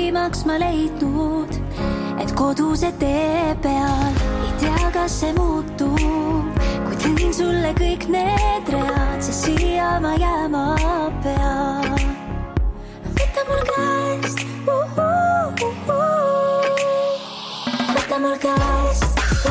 parimaks ma leidnud, et koduse tee peal ei tea, kas see muutub. Kui teen sulle kõik need read, siis siia ma jääma pean. Võta mul käest, võta mul käest,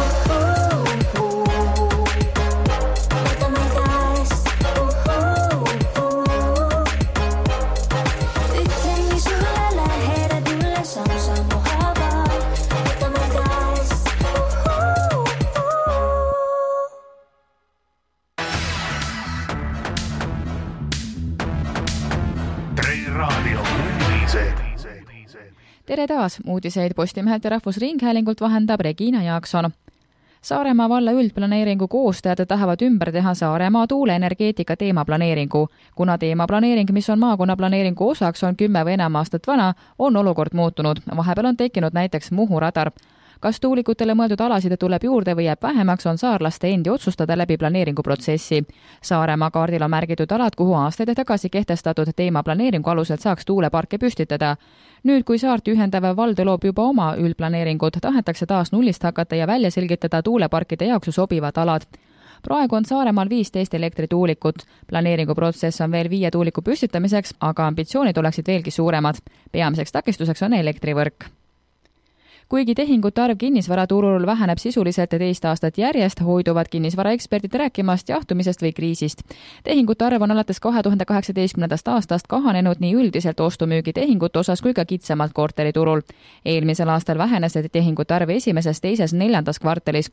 Tere taas! Uudiseid Postimehelt ja Rahvusringhäälingult vahendab Regina Jaakson. Saaremaa valla üldplaneeringu koostajad tahavad ümber teha Saaremaa tuuleenergeetika teemaplaneeringu. Kuna teemaplaneering, mis on maakonnaplaneeringu osaks, on 10 või enam aastat vana, on olukord muutunud. Vahepeal on tekkinud näiteks Muhu radar. Kas tuulikutele mõeldud alasid tuleb juurde või jääb vähemaks, on saarlaste endi otsustada läbi planeeringuprotsessi. Saaremaa kaardil on märgitud alad, kuhu aastaid tagasi kehtestatud teemaplaneeringu aluselt saaks tuuleparke püstitada. Nüüd, kui saart ühendav vald loob juba oma üldplaneeringud, tahetakse taas nullist hakata ja välja selgitada tuuleparkide jaoks sobivad alad. Praegu on Saaremaal 15 elektrituulikut. Planeeringuprotsess on veel 5 tuuliku püstitamiseks, aga ambitsioonid oleksid veelgi suuremad. Peamiseks takistuseks on elektrivõrk. Kuigi tehingute arv kinnisvaraturul väheneb sisuliselt teist aastat järjest, hoiduvad kinnisvaraeksperdid rääkimast jahtumisest või kriisist. Tehingute arv on alates 2018. aastast kahanenud nii üldiselt ostumüügi tehingute osas kui ka kitsamalt korteriturul. Eelmisel aastal vähenes tehingute arv esimeses, teises, 4. kvartalis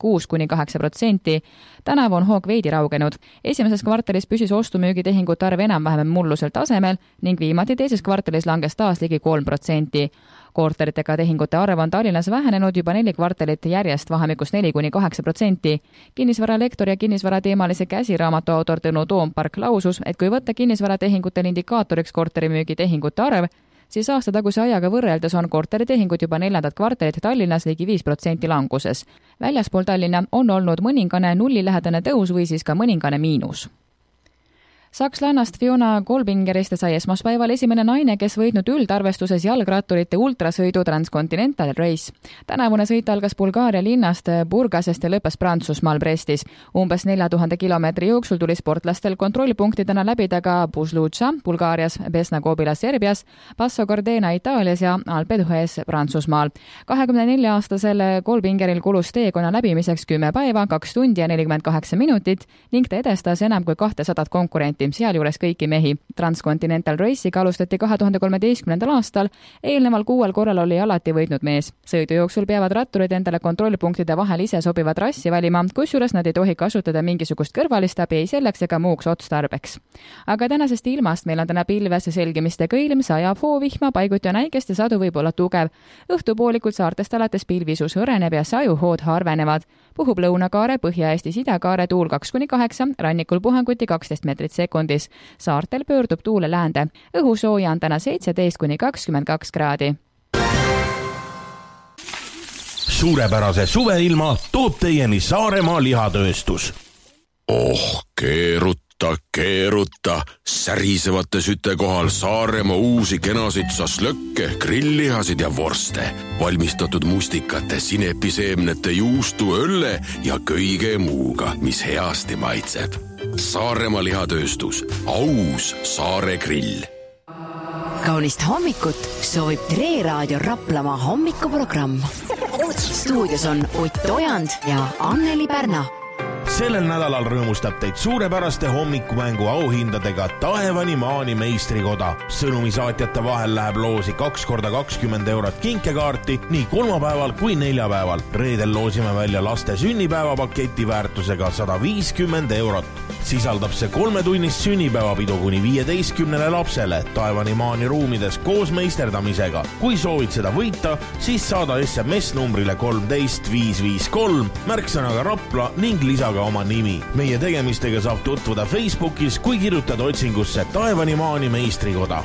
6–8%. Tänavu on hoog veidi raugenud. Esimeses kvartalis püsis ostumüügi tehingute arv enam-vähem mullusel tasemel ning viimati teises kvartalis langes taas ligi 3%. Korteritega tehingute arv on Tallinnas vähenenud juba 4 kvartalit järjest vahemikus 4–8%. Kinnisvaralektor ja kinnisvarateemalise käsiraamatu autor Tõnu Toompark lausus, et kui võtta kinnisvaratehingutel indikaatoriks korterimüügi tehingute arv, siis aastataguse ajaga võrreldes on korteritehingud juba 4. kvartalit Tallinnas ligi 5% languses. Väljaspool Tallinna on olnud mõningane nullilähedane tõus või siis ka mõningane miinus. Sakslannast Fiona Kolbingerist sai esmaspäeval esimene naine, kes võitnud üldarvestuses jalgratturite ultrasõidu Transcontinental Race. Tänavune sõit algas Bulgaaria linnast Burgasest ja lõppes Prantsusmaal Brestis. Umbes 4000 kilomeetri jooksul tuli sportlastel kontrollpunktidena läbida ka Buzluca Bulgaarias, Besna-Kobila Serbias, Passo Cordena Itaalias ja Alpe d'Huez Prantsusmaal. 24-aastasel Kolbingeril kulus teekonna läbimiseks 10 päeva, 2 tundi ja 48 minutit ning ta edestas enam kui 200 konkurenti, sealjuures kõiki mehi. Transcontinental Race'iga alustati 2013. aastal, eelneval 6 korral oli alati võitnud mees. Sõidu jooksul peavad ratturid endale kontrollpunktide vahel ise sobivad rassi valima, kusjuures nad ei tohi kasutada mingisugust kõrvalist abi ei selleks ega muuks otstarbeks. Aga tänasest ilmast meil on täna pilves selgimistega ilm, sajab hoovihma, paiguti on äikest ja sadu võib olla tugev. Õhtupoolikult saartest alates pilvisus hõreneb ja sajuhood harvenevad. Puhub lõunakaare, Põhja-Eestis idakaare tuul 2–8, rannikul puhanguti 12 meetrit sekundis. Saartel pöördub tuule läände. Õhusooja on täna 17–22 kraadi. Suurepärase suveilma toob teieni Saaremaa lihatööstus. Keeruta, särisevate süte kohal Saaremaa uusi kenasid saslökke, grilllihasid ja vorste. Valmistatud mustikate, sinepiseemnete, juustu, õlle ja kõige muuga, mis heasti maitseb. Saaremaa lihatööstus, aus Saare grill. Kaunist hommikut soovib Tre Raadio Raplamaa hommikuprogramm. Stuudios on Ott Ojand ja Anneli Pärna. Sellel nädalal rõõmustab teid suurepäraste hommikumängu auhindadega Taevani Maani meistrikoda. Sõnumisaatjate vahel läheb loosi 2x20 eurot kinkekaarti nii kolmapäeval kui neljapäeval. Reedel loosime välja laste sünnipäevapaketi väärtusega 150 eurot. Sisaldab see 3-tunnist sünnipäevapidu kuni 15 lapsele Taevani Maani ruumides koos meisterdamisega. Kui soovid seda võita, siis saada SMS numbrile 13553 märksõnaga Rapla ning lisaga oma nimi. Meie tegemistega saab tutvuda Facebookis, kui kirjutad otsingusse Taevani Maani meistrikoda.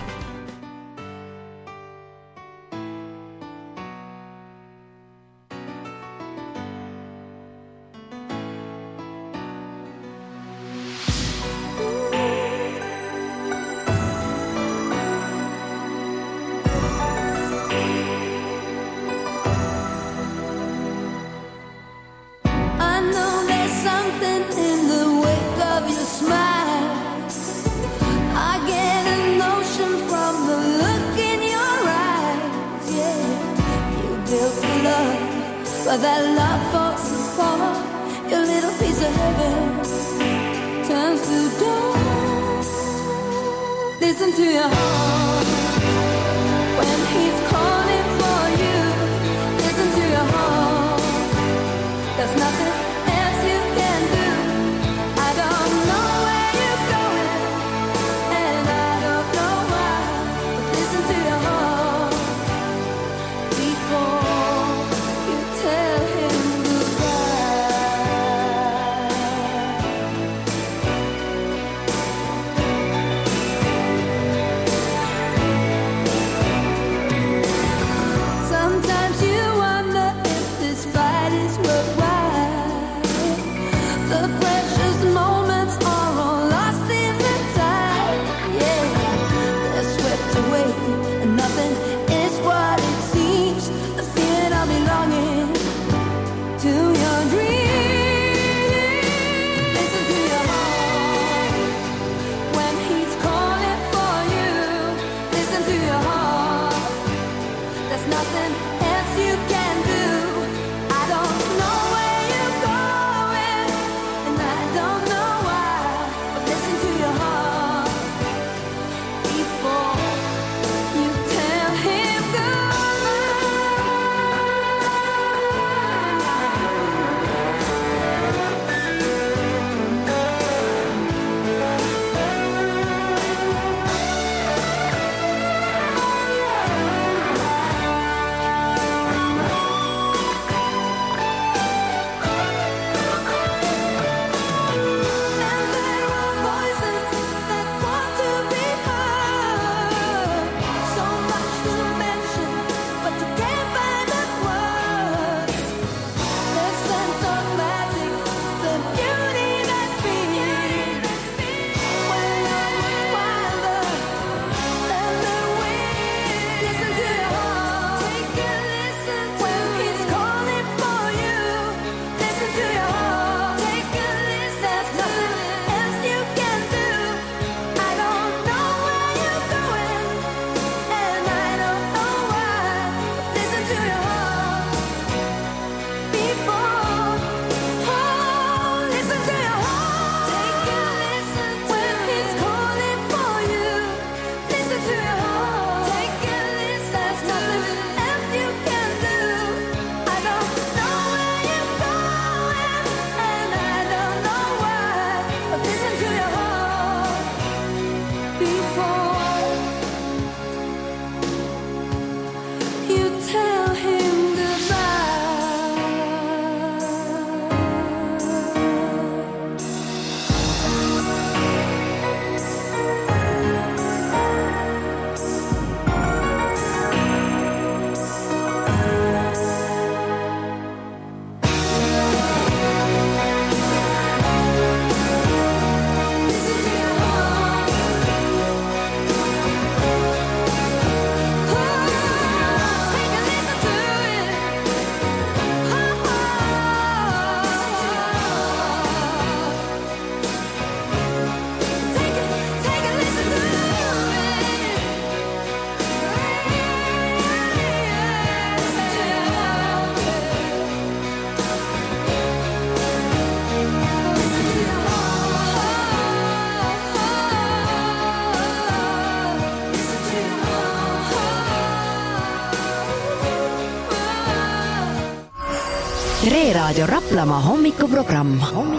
but that love falls apart. Your little piece of heaven turns to dawn. Listen to your heart when he's calling for you. Listen to your heart. There's nothing else you can do. I don't know where you're going, and I don't know why. But listen to your heart before you tell him sometimes you wonder if this fight is worthwhile. The precious moments are all lost in the tide. Yeah, they're swept away and nothing is what it seems. The feeling of belonging to your dream. Listen to your heart when he's calling for you. Listen to your heart. There's nothing else you can do. I don't know where you're going, and I don't know why. But listen to your heart before you tell him Tre Raadio Raplamaa hommikuprogramm.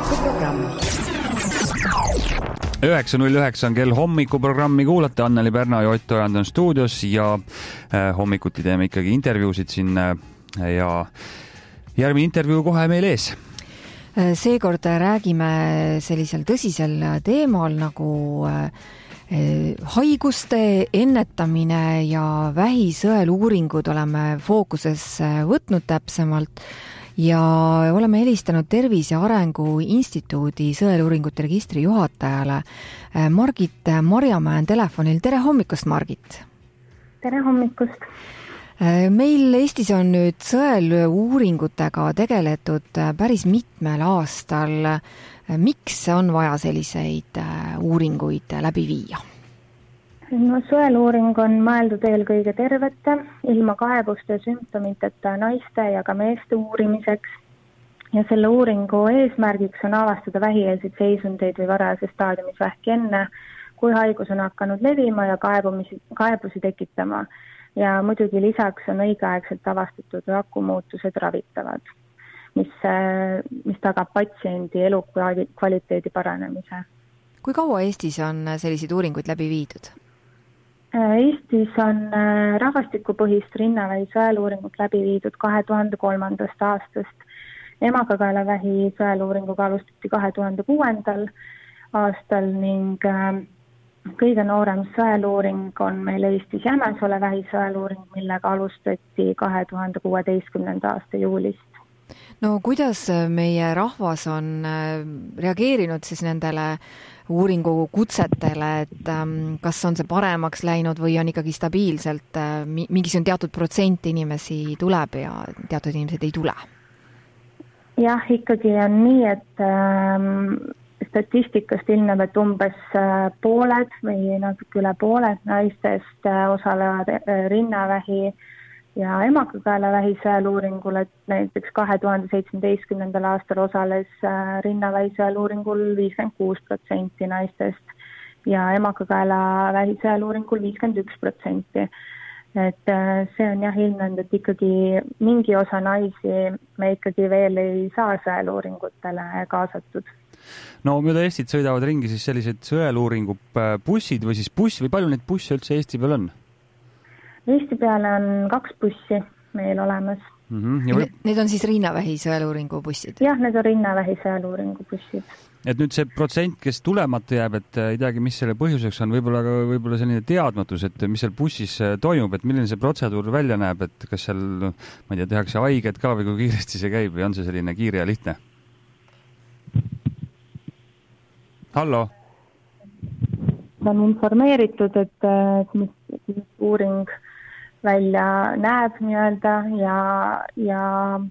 9.09 on kell hommikuprogrammi kuulate. Anneli Pärna ja Ott Ojand on stuudios ja hommikuti teeme ikkagi intervjuusid siin ja järgmine intervjuu kohe meil ees. Seekord räägime sellisel tõsisel teemal nagu haiguste ennetamine ja vähisõeluuringud oleme fookuses võtnud täpsemalt ja oleme helistanud Tervise Arengu Instituudi sõeluuringute registri juhatajale Margit Marjamäe telefonil. Tere hommikust, Margit! Tere hommikust! Meil Eestis on nüüd sõeluuringutega tegeletud päris mitmel aastal. Miks on vaja selliseid uuringuid läbi viia? No, sõeluuring on mõeldud eelkõige tervete, ilma kaebuste ja sümptomiteta naiste ja ka meeste uurimiseks. Ja selle uuringu eesmärgiks on avastada vähieelseid seisundeid või varajases staadiumis vähki enne, kui haigus on hakanud levima ja kaebusi tekitama. Ja muidugi lisaks on õigeaegselt avastatud rakumuutused ravitavad, mis tagab patsiendi elukvaliteedi paranemise. Kui kaua Eestis on selliseid uuringuid läbi viidud? Eestis on rahvastikupõhist rinnavähi sõeluuringut läbi viidud 2003. aastast. Emakakaelavähi sõeluuringuga alustati 2006. aastal ning kõige noorem sõeluuring on meil Eestis Jämesole vähi sõeluuring, millega alustati 2016. aasta juulist. No kuidas meie rahvas on reageerinud siis nendele uuringu kutsetele, et kas on see paremaks läinud või on ikkagi stabiilselt, mingisugune teatud protsent inimesi tuleb ja teatud inimesed ei tule? Jah, ikkagi on nii, et statistikast ilmneb, et umbes pooled või natuke üle pooled naistest osalevad rinnavähi ja emakakaelavähi sõeluuringul, et näiteks 2017. aastal osales rinnavähi sõeluuringul 56% naistest ja emakakaelavähi sõeluuringul 51%. Et see on jah ilmnenud, et ikkagi mingi osa naisi me ikkagi veel ei saa sõeluuringutele kaasatud. No mööda Eestit sõidavad ringi siis sellised sõeluuringu bussid või siis buss või palju neid busse üldse Eesti peal on? Eesti peale on 2 bussi meil olemas. Need on siis rinnavähi sõeluuringu bussid? Jah, need on rinnavähi sõeluuringu bussid. Et nüüd see protsent, kes tulemata jääb, et ei teagi, mis selle põhjuseks on, võib-olla selline teadmatus, et mis seal bussis toimub, et milline see protseduur välja näeb, et kas seal, ma ei tea, tehakse haiget ka või kui kiiresti see käib või on see selline kiire ja lihtne? Hallo? On informeeritud, et mis uuring välja näeb nii-öelda ja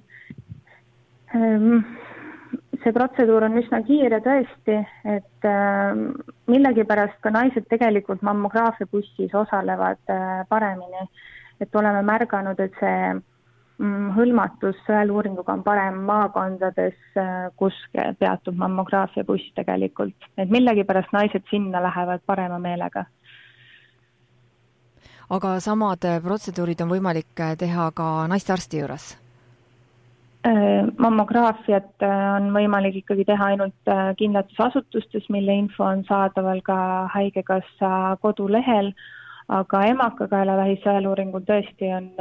see protseduur on üsna kiire tõesti, et millegipärast ka naised tegelikult mammograafia bussis osalevad paremini. Et oleme märganud, et see hõlmatus sõeluuringuga on parem maakondades, kus peatub mammograafia buss tegelikult. Et millegipärast naised sinna lähevad parema meelega. Aga samad protseduurid on võimalik teha ka naistearsti juures? Mammograafiat on võimalik ikkagi teha ainult kindlates asutustes, mille info on saadaval ka Haigekassa kodulehel, aga emakakaelavähi sõeluuringul tõesti on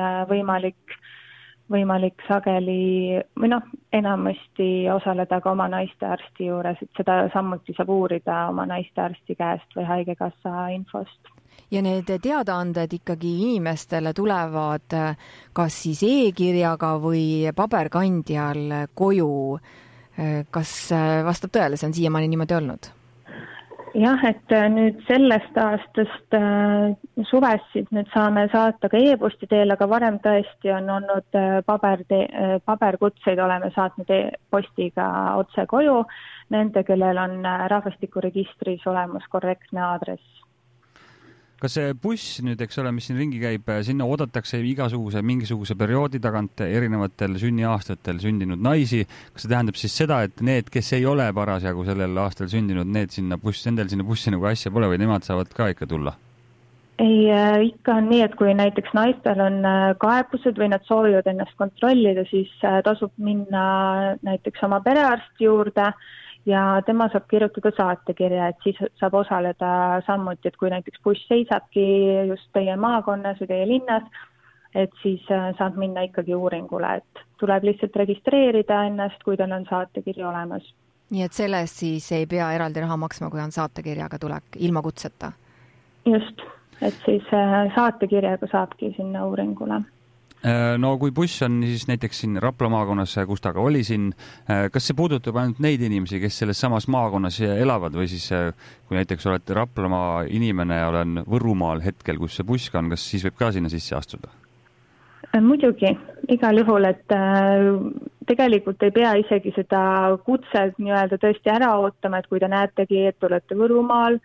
võimalik sageli või enamasti osaleda ka oma naistearsti juures, et seda samuti saab uurida oma naistearsti käest või Haigekassa infost. Ja need teadaanded ikkagi inimestele tulevad kas siis e-kirjaga või paberkandjal koju. Kas vastab tõele, see on siiamaani niimoodi olnud? Jah, et nüüd sellest aastast suvest nüüd saame saata ka e-posti teel, aga varem tõesti on olnud paberkutseid, oleme saatnud e-postiga otse koju nende, kellel on rahvastikuregistris olemas korrektne aadress. Kas see buss nüüd, eks ole, mis siin ringi käib, sinna oodatakse mingisuguse perioodi tagant erinevatel sünniaastatel sündinud naisi? Kas see tähendab siis seda, et need, kes ei ole parasjagu sellel aastal sündinud, nendel sinna bussi nagu asja pole või nemad saavad ka ikka tulla? Ei, ikka on nii, et kui näiteks naistel on kaebused või nad soovivad ennast kontrollida, siis tasub minna näiteks oma perearsti juurde ja tema saab kirjutada saatekirja, et siis saab osaleda samuti, et kui näiteks buss seisabki just teie maakonnas või teie linnas, et siis saab minna ikkagi uuringule, et tuleb lihtsalt registreerida ennast, kui teil on saatekiri olemas. Nii et sellest siis ei pea eraldi raha maksma, kui on saatekirjaga tulek ilma kutseta? Just, et siis saatekirjaga saabki sinna uuringule. No kui buss on siis näiteks siin Rapla maakonnas, kus ta ka oli siin, kas see puudutab ainult neid inimesi, kes selles samas maakonnas elavad või siis kui näiteks olete Raplamaa inimene ja olen Võrumaal hetkel, kus see buss on, kas siis võib ka sinna sisse astuda? Muidugi, igal juhul, et tegelikult ei pea isegi seda kutset nii-öelda tõesti ära ootama, et kui te näetegi, et olete Võrumaal,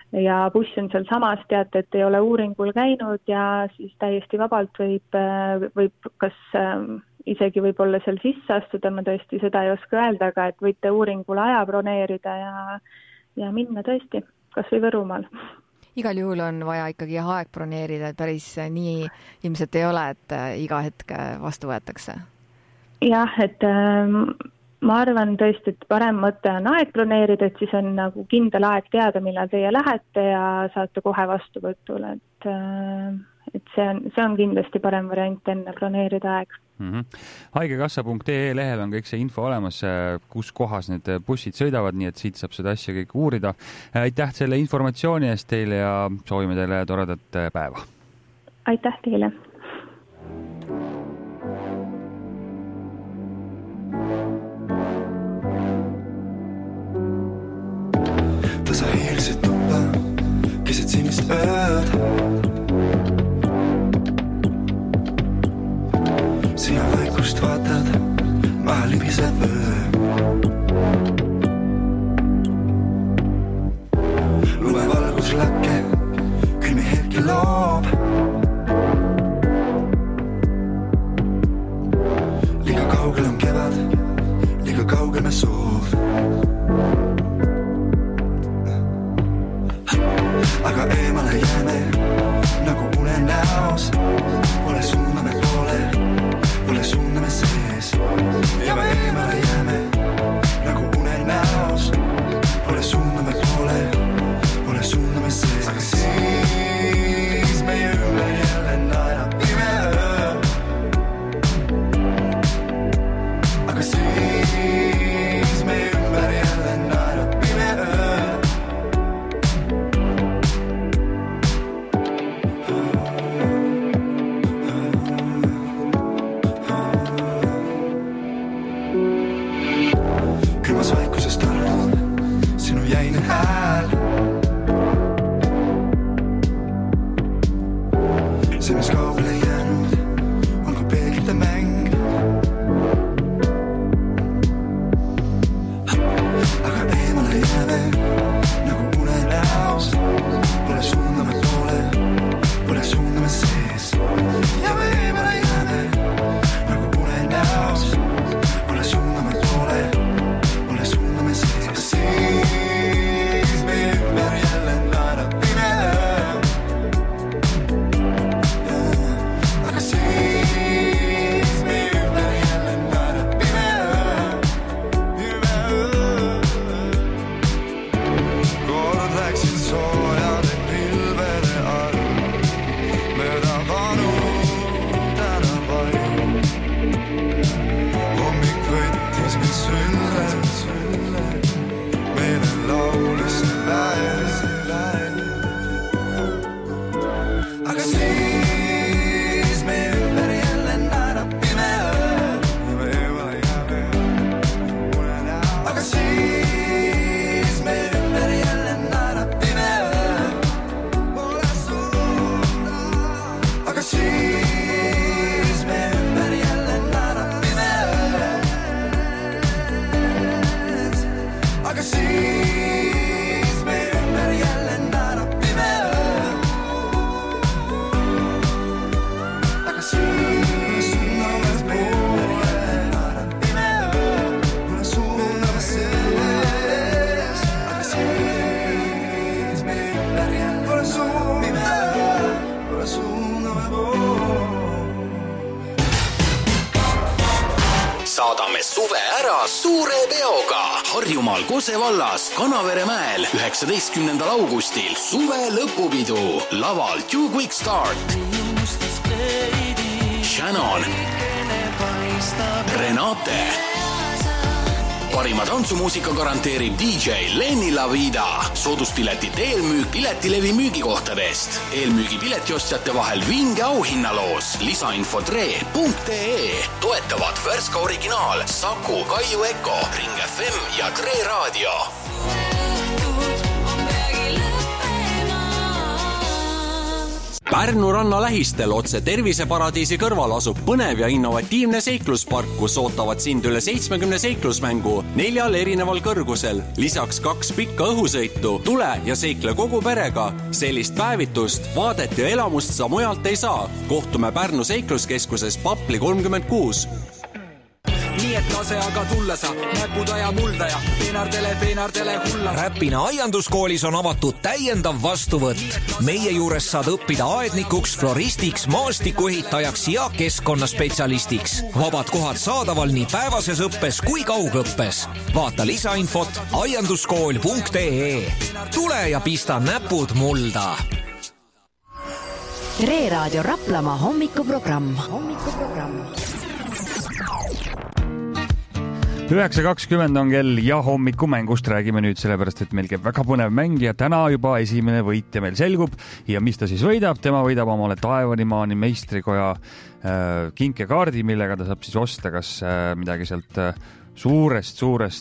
ja buss on seal samas, teate, et ei ole uuringul käinud ja siis täiesti vabalt võib kas isegi võib-olla seal sisse astuda, ma tõesti seda ei oska öelda, aga et võite uuringule aja broneerida ja minna tõesti, kas või Võrumaal. Igal juhul on vaja ikkagi aeg broneerida, et päris nii ilmselt ei ole, et iga hetk vastu võetakse. Jah, et ma arvan tõesti, et parem mõte on aeg broneerida, et siis on nagu kindel aeg teada, millal teie lähete ja saate kohe vastuvõtule, et see on kindlasti parem variant enne broneerida aeg. Haigekassa.ee lehel on kõik see info olemas, kus kohas need bussid sõidavad, nii et siit saab seda asja kõik uurida. Aitäh selle informatsiooni eest teile ja soovime teile toredat päeva. Aitäh teile. Ta sa hiilsid tuppa, keset sinist ööd. Sina vaikust vaatad, maha libiseb öö. Lumevalgus lakke, külmi hetki loob. Liiga kaugel on kevad, liiga kaugel me soov. Aga eemale jääme, nagu unen näos. Pole suunda me poole, pole suunda me sees. Ja me eemale jääme, nagu unen näos. Pole suunda me poole, pole suunda me sees. Aga siis meie ümber jälle naerab pime öö. Aga siis meie ümber jälle naerab pime öö. See, mis kaugele jäänud, on kui peeglite mäng. Aga eemale jääme, nagu une näos. Pole suunda me poole, pole suunda me sees. Ja me eemale jääme, nagu une näos. Pole suunda me poole, pole suunda me sees. Aga siis meie ümber jälle naerab pime öö. Saadame suve ära suure peoga Harjumaal Kose vallas Kanaveremäel 19. augustil suve lõpupidu. Laval Two Quick Start, Shannon, Renate. Parima tantsumuusika garanteerib DJ Lenny Lavida. Sooduspiletit eelmüük Piletilevi müügikohtadest. Eelmüügi piletiostjate vahel vinge auhinnaloos. Lisainfo tre.ee. Toetavad Värska Originaal, Saku, Kaiu Eko, Ring FM ja Tre Raadio. Pärnu ranna lähistel otse Terviseparadiisi kõrval asub põnev ja innovatiivne seikluspark, kus ootavad sind üle 70 seiklusmängu 4 erineval kõrgusel. Lisaks 2 pikka õhusõitu. Tule ja seikle kogu perega. Sellist päevitust, vaadet ja elamust sa mujalt ei saa. Kohtume Pärnu seikluskeskuses Papli 36. Nii et lase aga tulla sa, näpuda ja mulda ja peenardele hulla. Räpina aianduskoolis on avatud täiendav vastuvõtt. Meie juures saad õppida aednikuks, floristiks, maastikuehitajaks ja keskkonnaspetsialistiks. Vabad kohad saadaval nii päevases õppes kui kaugõppes. Vaata lisainfot aianduskool.ee. Tule ja pista näpud mulda. Tre Raadio Raplamaa hommikuprogramm. 9.20 on kell ja hommikumängust räägime nüüd sellepärast, et meil käib väga põnev mäng ja täna juba esimene võitja meil selgub ja mis ta siis võidab? Tema võidab omale Taevanimaani meistrikoja kinkekaardi, millega ta saab siis osta kas midagi sealt suurest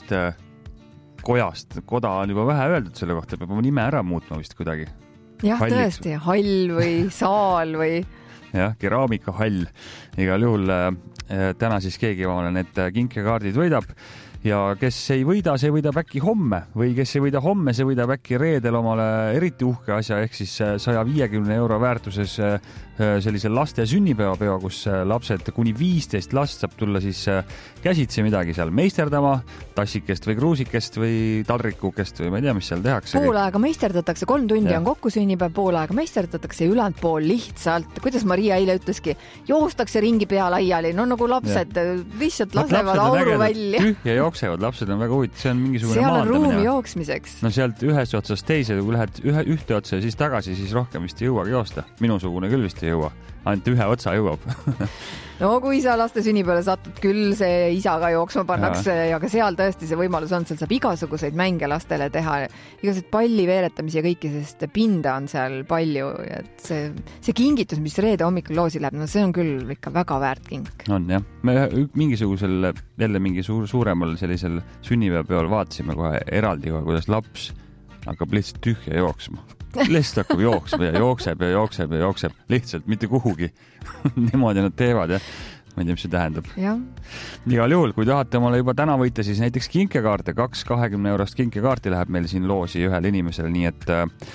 kojast. Koda on juba vähe öeldud selle kohta, peab oma nime ära muutma vist kuidagi. Jah, Halliks. Tõesti, hall või saal või... Jah, keraamikahall. Igal juhul täna siis keegi omale need kinkekaardid võidab ja kes ei võida, see võidab äkki homme või kes ei võida homme, see võidab äkki reedel omale eriti uhke asja ehk siis 150 € väärtuses sellise laste sünnipäevapeo, kus lapsed kuni 15 last saab tulla siis käsitsi midagi seal meisterdama, tassikest või kruusikest või taldrikukest või ma ei tea, mis seal tehakse. Pool aega meisterdatakse, 3 tundi on kokku sünnipäev, pool aega meisterdatakse ja ülejäänud pool lihtsalt, kuidas Maria eile ütleski, joostakse ringi pea laiali, no nagu lapsed lihtsalt lasevad auru välja. Tühja jooksevad, lapsed on väga huvitav, see on mingisugune seal maandamine. Seal on ruumi jooksmiseks. No sealt ühest otsast teise, kui lähed ühte otsa ja siis tagasi, siis rohkem vist ei jõuagi joosta. Minusugune küll vist ei jõua, ainult ühe otsa jõuab. No kui sa laste sünnipäevale satud, küll see isa ka jooksma pannakse ja ka seal tõesti see võimalus on, seal saab igasuguseid mänge lastele teha, igasuguseid palli veeretamisi ja kõiki, sest pinda on seal palju. Et see kingitus, mis reede hommikul loosi läheb, no see on küll ikka väga väärt kink. On jah. Me mingisugusel, jälle mingi suuremal sellisel sünnipäevapeol vaatasime kohe eraldi, kuidas laps hakkab lihtsalt tühja jooksma. Lihtsalt hakkab jooksma ja jookseb. Lihtsalt mitte kuhugi. Niimoodi nad teevad ja ma ei tea, mis see tähendab. Ja. Igal juhul, kui tahate omale juba täna võita, siis näiteks kinkekaarte, 2 20 € kinkekaarti läheb meil siin loosi ühele inimesele, nii et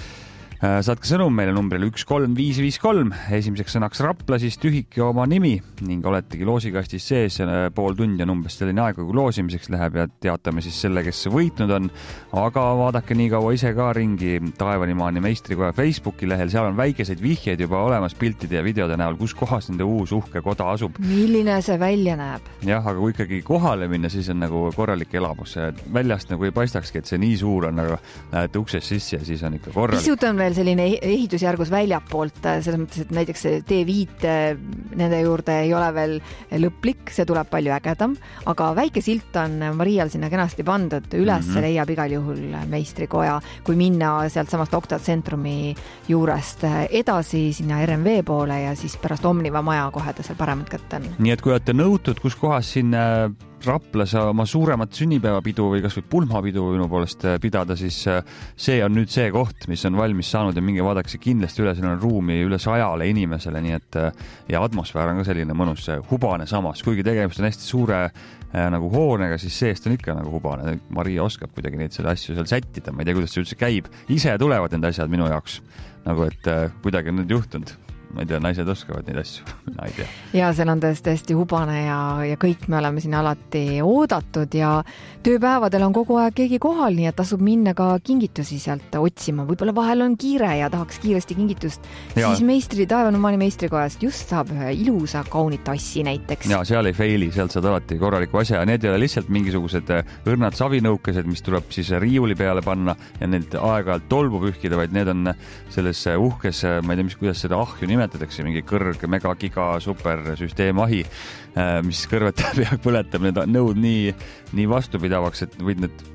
saatke sõnum meile numbrile 13553, esimeseks sõnaks Rapla, siis tühike oma nimi ning oletegi loosikastis sees, pool tundi on umbes selline aeg, kui loosimiseks läheb ja teatame siis selle, kes võitnud on. Aga vaadake nii kaua ise ka ringi Taevanimaani meistrikoja Facebooki lehel, seal on väikeseid vihjeid juba olemas piltide ja videode näol, kus kohas nende uus uhke koda asub. Milline see välja näeb? Jah, aga kui ikkagi kohale minna, siis on nagu korralik elamus. Väljast nagu ei paistakski, et see nii suur on, aga lähete uksest sisse ja siis on ikka korralik. Pisut on veel selline ehitusjärgus väljapoolt, selles mõttes, et näiteks T5 nende juurde ei ole veel lõplik, see tuleb palju ägedam, aga väike silt on Marial sinna kenasti pandud, üles leiab igal juhul meistrikoja, kui minna sealt samast Okta tsentrumi juurest edasi sinna RMV poole ja siis pärast Omniva maja kohe ta seal paremat kätte on. Nii et kui olete nõutud, kus kohas siin Raplas oma suuremat sünnipäevapidu või kas või pulmapidu minu poolest pidada, siis see on nüüd see koht, mis on valmis saanud ja minge vaadake kindlasti üle, siin on ruumi üle 100 inimesele, nii et ja atmosfäär on ka selline mõnus, hubane samas, kuigi tegemist on hästi suure nagu hoonega, siis seest on ikka nagu hubane. Maria oskab kuidagi neid selle asju seal sättida, ma ei tea, kuidas see üldse käib. Ise tulevad need asjad minu jaoks, nagu et kuidagi on nüüd juhtunud. Ma ei tea, naised oskavad neid asju, ma ei tea. Ja seal on tõesti hubane ja kõik me oleme siin alati oodatud ja tööpäevadel on kogu aeg keegi kohal, nii et tasub minna ka kingitusi sealt otsima. Võib-olla vahel on kiire ja tahaks kiiresti kingitust, siis Taevanimaani meistrikojast just saab ühe ilusa kauni tassi näiteks. Ja seal ei feili, sealt saad alati korraliku asja ja need ei ole lihtsalt mingisugused õrnad savinõukesed, mis tuleb siis riiuli peale panna ja need aeg-ajalt tolbu pühkida, vaid need on selles uhkes, ma ei tea, kuidas seda ahju nimetatakse, mingi kõrg, mega, giga, super süsteemahi, mis kõrvetab ja põletab need nõud nii vastupidavaks, et võid need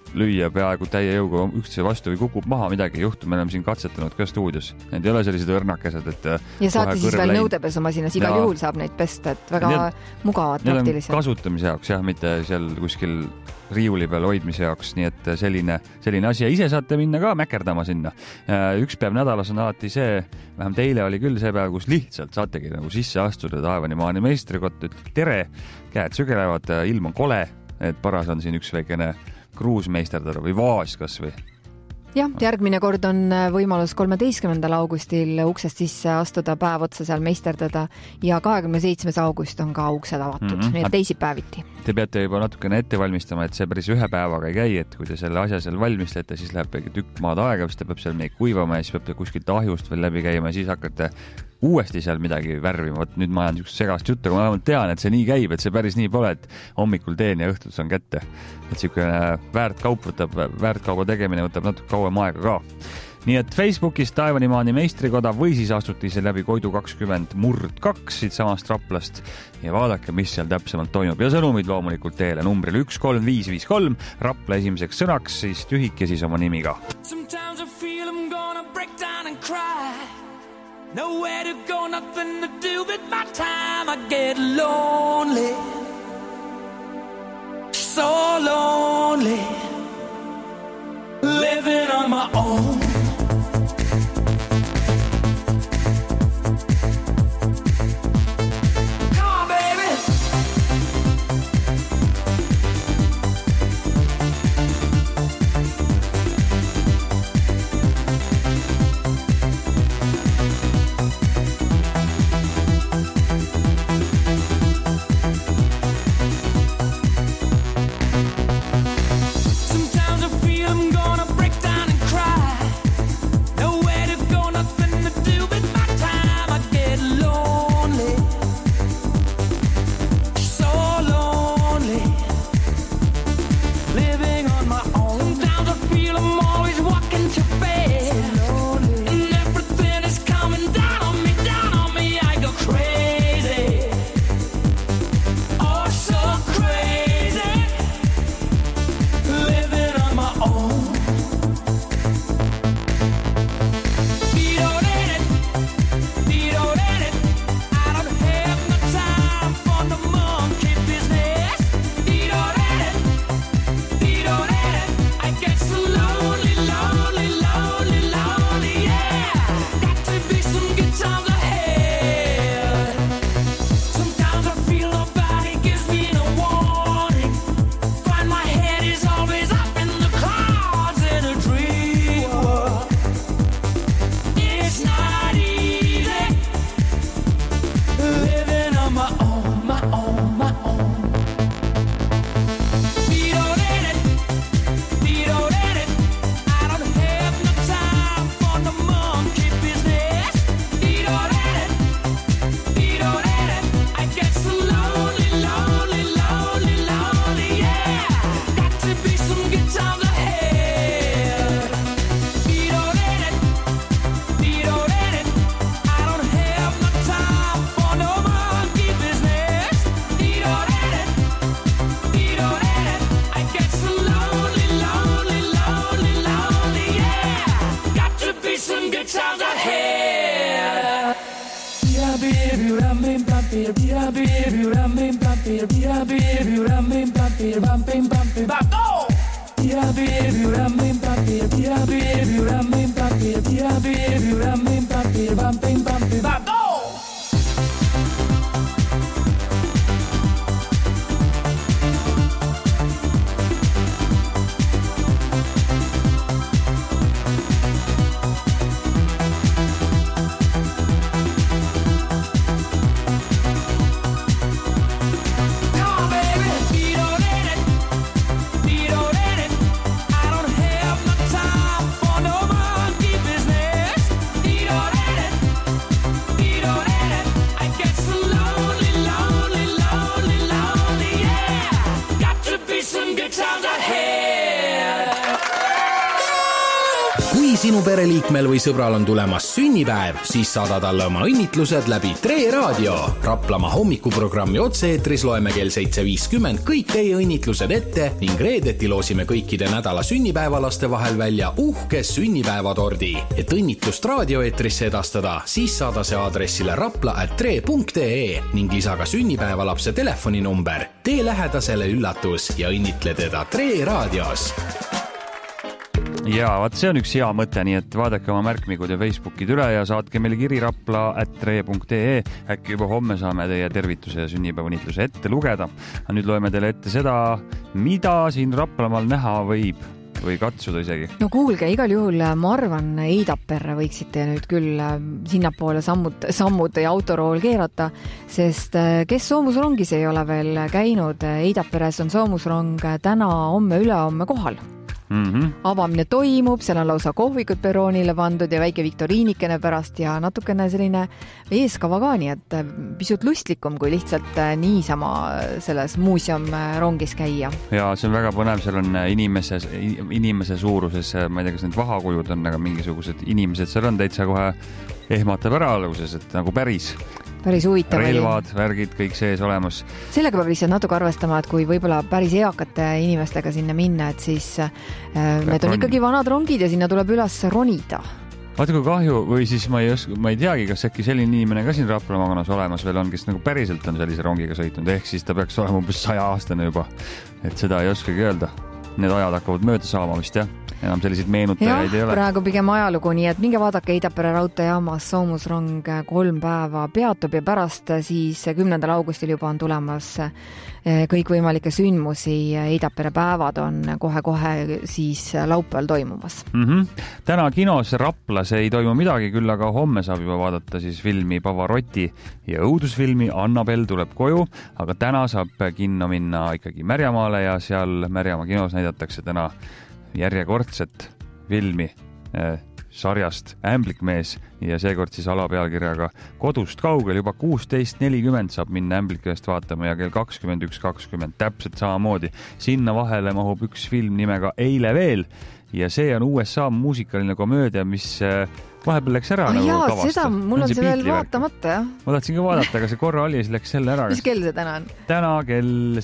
lüüa peaaegu täie jõuga üksteise vastu või kukub maha, midagi ei juhtu, me oleme siin katsetanud ka stuudios. Need ei ole sellised õrnakesed, et ja saate siis veel nõudepesumasinas, igal juhul saab neid pesta, et väga mugavad, praktilised. Need on kasutamise jaoks, jah, mitte seal kuskil riiuli peal hoidmise jaoks, nii et selline asi ja ise saate minna ka mäkerdama sinna. Üks päev nädalas on alati see, vähemalt eile oli küll see päev, kus lihtsalt saategi nagu sisse astuda Taevanimaani meistrikott, ütleb tere, käed sügelevad, ilm on kole, et paras on siin üks väikene kruusmeisterdada või vaas kas või. Jah, järgmine kord on võimalus 13. augustil uksest sisse astuda, päev otsa seal meisterdada ja 27. august on ka uksed avatud, nii et teisipäeviti. Te peate juba natukene ette valmistama, et see päris ühe päevaga ei käi, et kui te selle asja seal valmistate, siis läheb tükk maad aega, siis te peab seal meid kuivama ja siis peab te kuskilt ahjust veel läbi käima ja siis hakkate uuesti seal midagi värvima. Võt, nüüd ma ajan segast juttu, aga ma vähemalt tean, et see nii käib, et see päris nii pole, et hommikul teen ja õhtul saan kätte. Et siukene väärtkauba tegemine võtab natuke kauem aega ka. Nii et Facebookis Taevanimaani meistrikoda või siis astuti see läbi Koidu 20/2 siit samast Raplast ja vaadake, mis seal täpsemalt toimub. Ja sõnumid loomulikult teele numbril 13553, Rapla esimeseks sõnaks, siis tühik ja siis oma nimi ka. Sometimes I feel I'm gonna break down and cry. Nowhere to go, nothing to do with my time. I get lonely, so lonely, living on my own. sinu pereliikmel või sõbral on tulemas sünnipäev, siis saada talle oma õnnitlused läbi Tre Raadio. Raplamaa hommikuprogrammi otse-eetris loeme kell 7.50 kõik teie õnnitlused ette ning reedeti loosime kõikide nädala sünnipäevalaste vahel välja uhke sünnipäevatordi. Et õnnitlust raadioeetrisse edastada, siis saada see aadressile rapla@tre.ee ning lisa ka sünnipäevalapse telefoninumber. Tee lähedasele üllatus ja õnnitle teda Tre Raadios. Ja, vaat see on üks hea mõte, nii et vaadake oma märkmigud ja Facebookid üle ja saatke meile kiri rapla@tre.ee. Äkki juba homme saame teie tervituse ja sünnipäevanitluse ette lugeda. Nüüd loeme teile ette seda, mida siin Raplamaal näha võib või katsuda isegi. No kuulge, igal juhul ma arvan, Eidaperre võiksite nüüd küll sinnapoole sammud ja autorool keerata, sest kes soomusrongis ei ole veel käinud, Eidaperes on soomusrong täna, homme, ülehomme kohal. Avamine toimub, seal on lausa kohvikud perroonile pandud ja väike viktoriinikene pärast ja natukene selline eeskava ka, nii et pisut lustlikum kui lihtsalt niisama selles muuseumrongis käia. Ja see on väga põnev, seal on inimese suuruses, ma ei tea, kas need vahakujud on, aga mingisugused inimesed, seal on täitsa kohe ehmatab ära alguses, et nagu päris huvitav. Relvad, värgid, kõik sees olemas. Sellega peab lihtsalt natuke arvestama, et kui võib-olla päris eakate inimestega sinna minna, et siis need on ikkagi vanad rongid ja sinna tuleb üles ronida. Vaata kui kahju, või siis ma ei teagi, kas äkki selline inimene ka siin Raplamaa maakonnas olemas veel on, kes nagu päriselt on sellise rongiga sõitnud, ehk siis ta peaks olema umbes 100 aastane juba, et seda ei oskagi öelda. Need ajad hakkavad mööda saama vist, jah? Enam selliseid meenutajaid ei ole. Praegu pigem ajalugu, nii et minge vaadake Eidapere raudteejaamas soomusrong 3 päeva peatub ja pärast siis 10. augustil juba on tulemas kõikvõimalikke sündmusi. Eidapere päevad on kohe-kohe siis laupäeval toimumas. Täna kinos Raplas ei toimu midagi, küll aga homme saab juba vaadata siis filmi Pavarotti ja õudusfilmi Annabel tuleb koju, aga täna saab kinno minna ikkagi Märjamaale ja seal Märjamaa kinos näidatakse täna järjekordset filmi sarjast Ämblikmees ja seekord siis alapealkirjaga Kodust kaugel. Juba 16.40 saab minna Ämblikmeest vaatama ja kell 21.20 täpselt samamoodi. Sinna vahele mahub üks film nimega Eile veel ja see on USA muusikaline komöödia, mis vahepeal läks ära nagu kavast. Seda mul on see veel vaatamata, jah. Ma tahtsin ka vaadata, aga see korra oli ja siis läks selle ära. Mis kell see täna on? Täna kell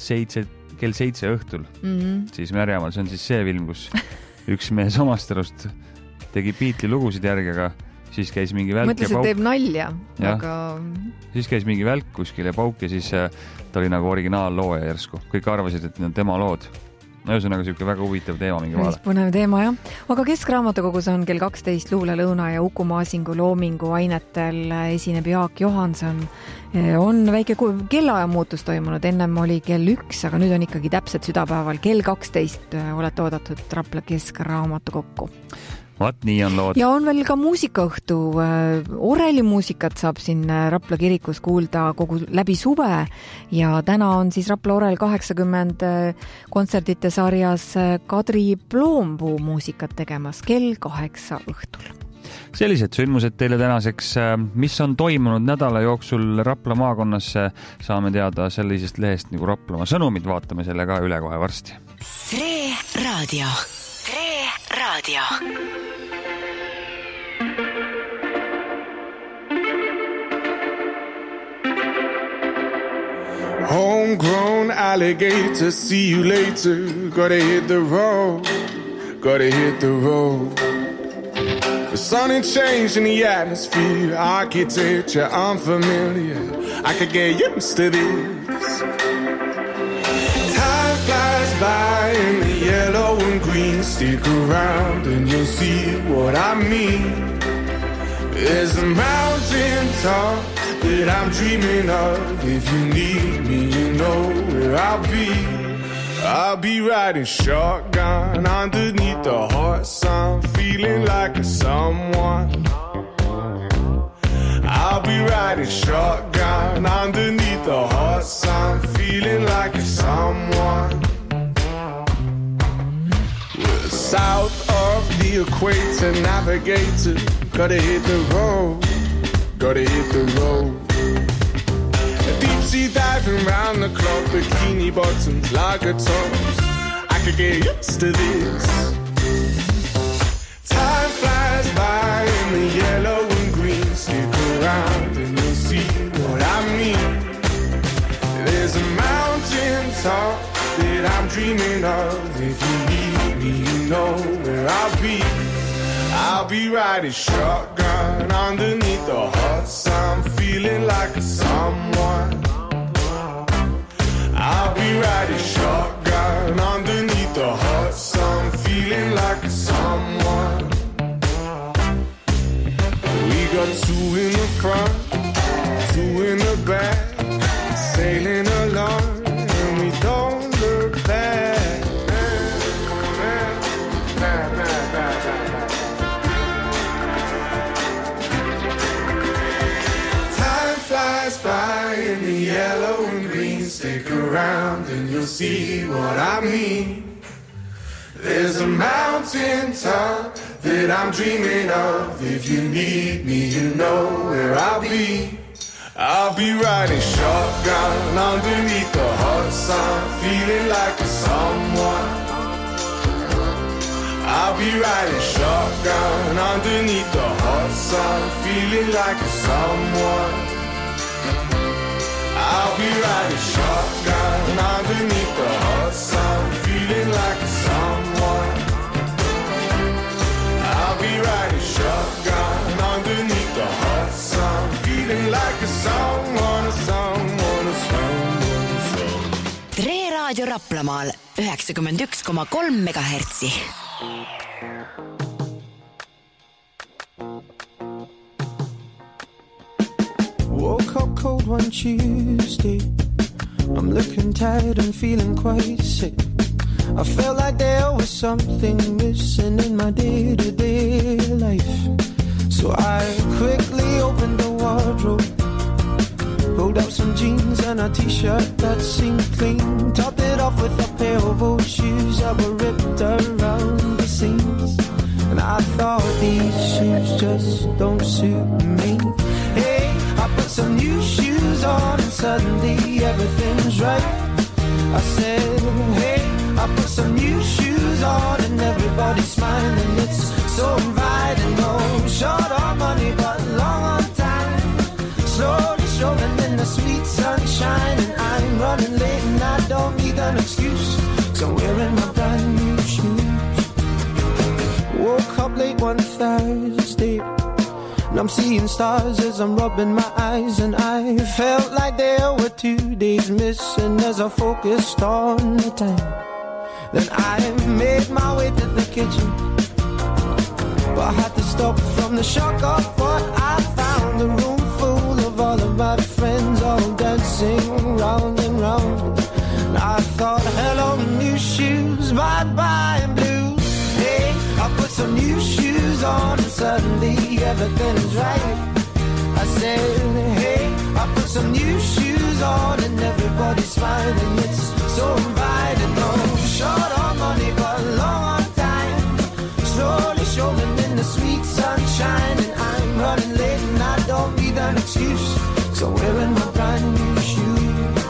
7 õhtul. Siis Märjamaal, see on siis see film, kus üks mees omast elust tegi Beatli lugusid järgi, aga siis käis mingi välk ja pauk. Teeb nalja, aga... Siis käis mingi välk kuskil ja pauk ja siis ta oli nagu originaallooja järsku. Kõik arvasid, et need on tema lood. Ühesõnaga siuke väga huvitav teema mingi vaale. Põnev teema, jah. Aga Keskraamatukogus on kell 12 luulelõuna ja Uku Maasingu loomingu ainetel esineb Jaak Johanson. On väike kellaaja muutus toimunud, ennem oli kell 1, aga nüüd on ikkagi täpselt südapäeval kell 12 olete oodatud Rapla Keskraamatukokku. Vaat nii on lood. Ja on veel ka muusikaõhtu. Oreli muusikat saab siin Rapla kirikus kuulda kogu läbi suve ja täna on siis Rapla Orel 80 kontserdite sarjas Kadri Ploompuu muusikat tegemas kell 8 õhtul. Sellised sündmused teile tänaseks, mis on toimunud nädala jooksul Rapla maakonnas, saame teada sellisest lehest nagu Raplamaa sõnumid, vaatame selle ka üle kohe varsti. Tre Raadio. Tre Raadio. Homegrown alligator, see you later. Gotta hit the road, gotta hit the road. The sun ain't changed in the atmosphere, architecture unfamiliar. I could get used to this. Time flies by in the yellow and green. Stick around and you'll see what I mean. There's a mountain top that I'm dreaming of. If you need me, you know where I'll be. I'll be riding shotgun underneath the hot sun, feeling like a someone. I'll be riding shotgun underneath the hot sun, feeling like a someone. We're south of the equator, navigator. Gotta hit the road, gotta hit the road. Deep sea diving round the clock, bikini bottoms, lager tops. I could get used to this. Time flies in the yellow and green. Stick around and you'll see what I mean. There's a mountain top that I'm dreaming of. If you need me, you know where I'll be. I'll be riding shotgun underneath the hot sun, feeling like a someone. I'll be riding shotgun underneath the hot sun, feeling like a someone. We got two in the front, two in the back, sailing along and we don't look back. Time flies by in the yellow and green. Stick around and you'll see what I mean. There's a mountain top that I'm dreaming of. If you need me, you know where I'll be. I'll be riding shotgun underneath the hot sun, feeling like a someone. I'll be riding shotgun underneath the hot sun, feeling like a someone. I'll be riding shotgun underneath the hot sun, feeling like a someone. I'll be riding shotgun underneath the hot sun, feeling like a someone, a someone, a someone, a someone. Tre Raadio Raplamaal 91,3 megahertsi. Woke up cold one Tuesday. I'm looking tired and feeling quite sick. I felt like there was something missing in my day-to-day life. So I quickly opened the wardrobe, pulled out some jeans and a t-shirt that seemed clean, topped it off with a pair of old shoes that were ripped around the seams. And I thought these shoes just don't suit me. Hey, I put some new shoes on and suddenly everything's right. I said, hey, I put some new shoes on and everybody's smiling. It's so inviting. No short on money but long on time. Slowly strolling in the sweet sunshine, and I'm running late and I don't need an excuse, 'cause I'm wearing my brand new shoes. Woke up late one Thursday and I'm seeing stars as I'm rubbing my eyes, and I felt like there were 2 days missing as I focused on the time. Then I made my way to the kitchen, but I had to stop from the shock of what I found. A room full of all of my friends, all dancing round and round. And I thought, hello new shoes, bye-bye blues. Hey, I put some new shoes on and suddenly everything's right. I said, hey, I put some new shoes on and everybody's smiling. It's so inviting. No short on money but long on time. Slowly strolling in the sweet sunshine, and I'm running late and I don't need an excuse, 'cause I'm wearing my brand new shoes.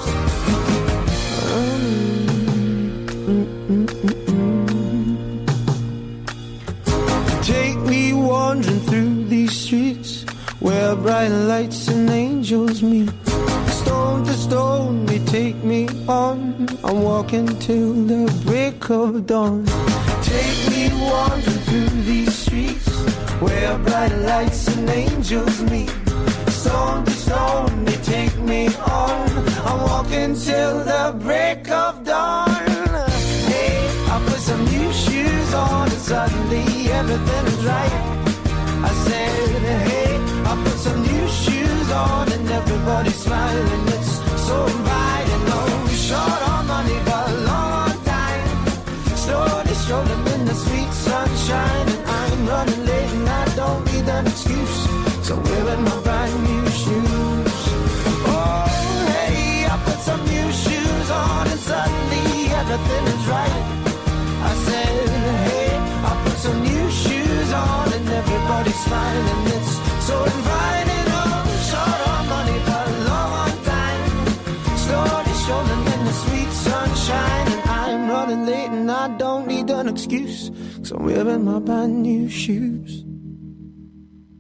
Take me wandering through these streets where bright lights and angels meet. Stone to stone they take me on. I'm walking till the break of dawn. Take me wandering through these streets where bright lights and angels meet. Stone to stone they take me on. I'm walking till the break of dawn. Hey, I put some new shoes on and suddenly everything is right. I said, hey, I put some new shoes on and everybody's smiling. It's so inviting. No short on money but long on time. Slowly strolling in the sweet sunshine, and I'm running late and I don't need an excuse, so I'm wearing my brand new shoes. Oh, hey, I put some new shoes on and suddenly everything is right. I said, hey, I put some new shoes on and everybody's smiling. It's so inviting. Oh, short on money but long on time. Slowly strolling in the sweet sunshine, and I'm running late and I don't need an excuse, 'cause I'm wearing my brand new shoes.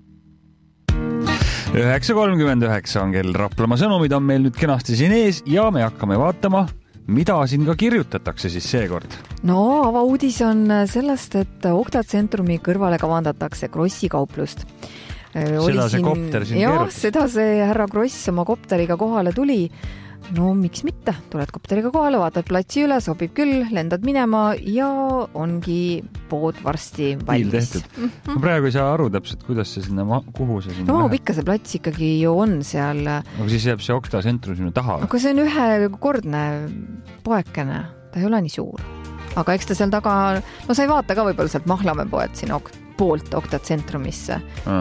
9.39 on kell. Raplamaa sõnumid on meil nüüd kenasti siin ees ja me hakkame vaatama, mida siin ka kirjutatakse siis seekord. No avauudis on sellest, et Okta Centrumi kõrvale kavandatakse Krossi kauplust. Seda see kopter siin keerutas. Seda see härra Kross oma kopteriga kohale tuli. No miks mitte, tuled kopteriga kohale, vaatad platsi üle, sobib küll, lendad minema ja ongi pood varsti valmis. Ma praegu ei saa aru täpselt, kuidas see sinna, kuhu see sinna läheb. Pikka see plats ikkagi ju on seal. Aga siis jääb see Okta Centrum sinna taha. Aga see on ühekordne poekene, ta ei ole nii suur. Aga eks ta seal taga, no sa ei vaata ka võib-olla sealt Mahlamäe poed sinna poolt Okta Centrumisse.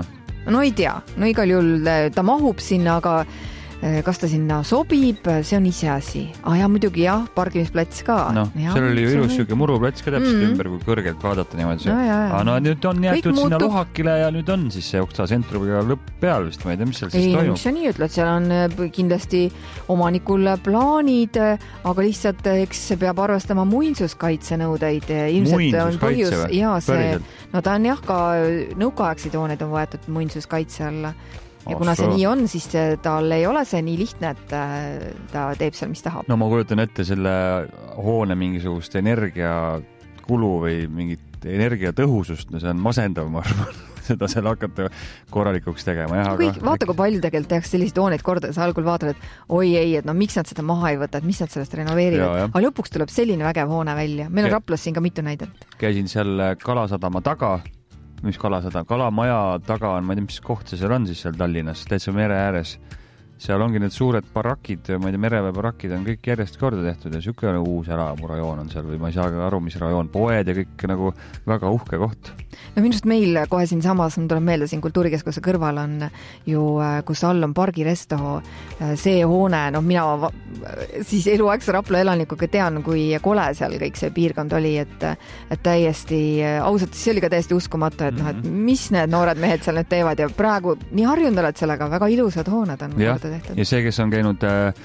No ei tea, no igal juhul ta mahub sinna, aga kas ta sinna sobib, see on ise asi. Ja muidugi jah, pargimisplats ka. No, seal oli ju ilus siuke muruplats ka täpselt ümber, kui kõrgelt vaadata niimoodi. No nüüd on jäetud sinna Lohakile ja nüüd on siis see Okta Centrumiga lõpp peal vist, ma ei tea, mis seal siis toimub. Ei, mis sa nii ütled, seal on kindlasti omanikul plaanid, aga lihtsalt eks peab arvestama muinsuskaitsenõudeid. Muinsuskaitse või? No ta on jah, ka nõukaaegseid hooneid on võetud muinsuskaitse alla. Ja kuna see nii on, siis tal ei ole see nii lihtne, et ta teeb seal, mis tahab. No ma kujutan ette selle hoone mingisugust energiakulu või mingit energiatõhusust, no see on masendav, ma arvan, seda seal hakata korralikuks tegema. Vaata, kui palju tegelikult tehakse selliseid hooneid korda, sa algul vaatad, et oi ei, et no miks nad seda maha ei võta, et mis nad sellest renoveerivad. Aga lõpuks tuleb selline vägev hoone välja. Meil on Raplas siin ka mitu näidet. Käisin seal Kalasadama taga. Mis Kalasada? Kalamaja taga on, ma ei tea, mis koht see seal on siis seal Tallinnas, täitsa mere ääres. Seal ongi need suured barakid, ma ei tea, mereväe barakid on kõik järjest korda tehtud ja siuke uus rajoon on seal või ma ei saa aru, mis rajoon, poed ja kõik nagu väga uhke koht. No minust meil kohe siin samas, ma tuleb meelde, siin Kultuurikeskuse kõrval on ju, kus all on pargiresto, see hoone, no mina siis eluaegse Rapla elanikuga tean, kui kole seal kõik see piirkond oli, et täiesti, ausalt, see oli ka täiesti uskumatu, et, et mis need noored mehed seal nüüd teevad ja praegu nii harjunud oled sellega, väga ilusad hooned on tehtud. Ja see, kes on käinud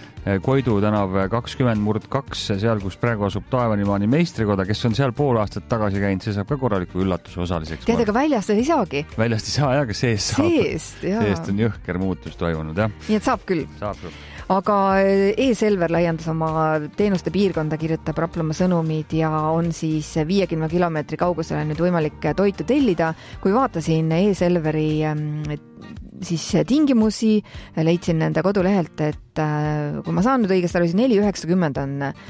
Koidu tänav 20/2, seal, kus praegu asub Taevanimaani meistrikoda, kes on seal pool aastat tagasi käinud, see saab ka korraliku üllatuse osaliseks. Tead, aga väljast ei saagi. Väljast ei saa, aga seest saab. Seest on jõhker muutus toimunud, jah. Nii et saab küll. Aga E-Selver laiendas oma teenuste piirkonda, kirjutab Raplamaa sõnumid ja on siis 50 kilomeetri kaugusele nüüd võimalik toitu tellida. Kui vaatasin E-Selveri siis tingimusi, leidsin nende kodulehelt, et kui ma saan nüüd õigesti aru, siis 4,90